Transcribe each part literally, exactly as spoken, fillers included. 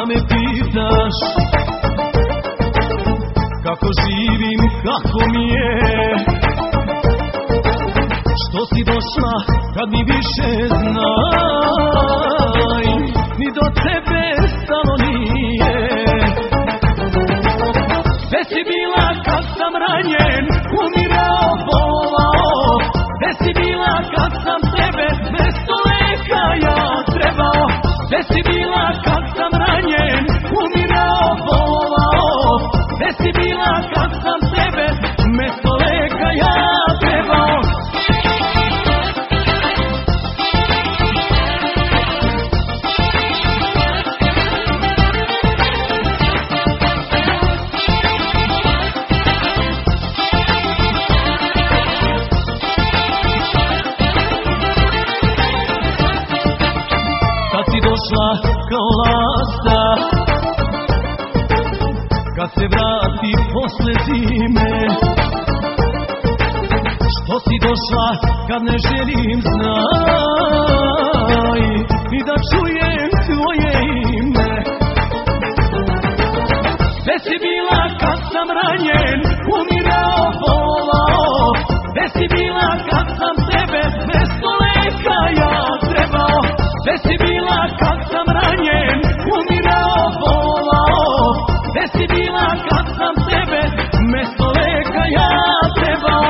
me pitaš kako živim, kako mi je, što si došla kad mi više znaj, ni do tebe stalo nije. Gde si bila kad sam ranjen, umirao, bolovao? Gde si bila kad sam tebe mesto leka ja trebao? Gde si bila kad sam ranjen, umirao, bolovao? Gde si bila kad sam tebe mesto leka ja trebao? Kad si došla kao lasta, kad se vrati posle zime, što si došla kad ne želim znaj, ni da čujem tvoje ime. Gde si bila kad sam ranjen, umirao, bolovao? Gde si bila kad sam tebe mesto leka ja trebao? Gde si bila kad sam ranjen, umirao, bolovao? Gde si bila kad sam tebe mesto leka ja trebao?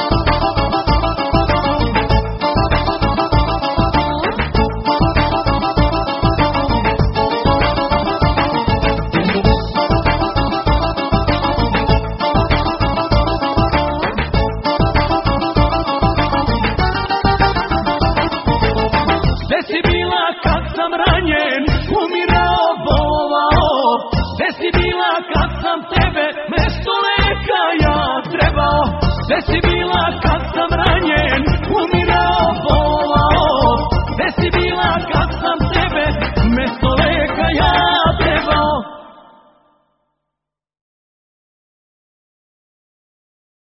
Gde si bila kad sam ranjen, umirao, bolovao? Gde si bila kad sam tebe mesto leka ja trebao? Gde si bila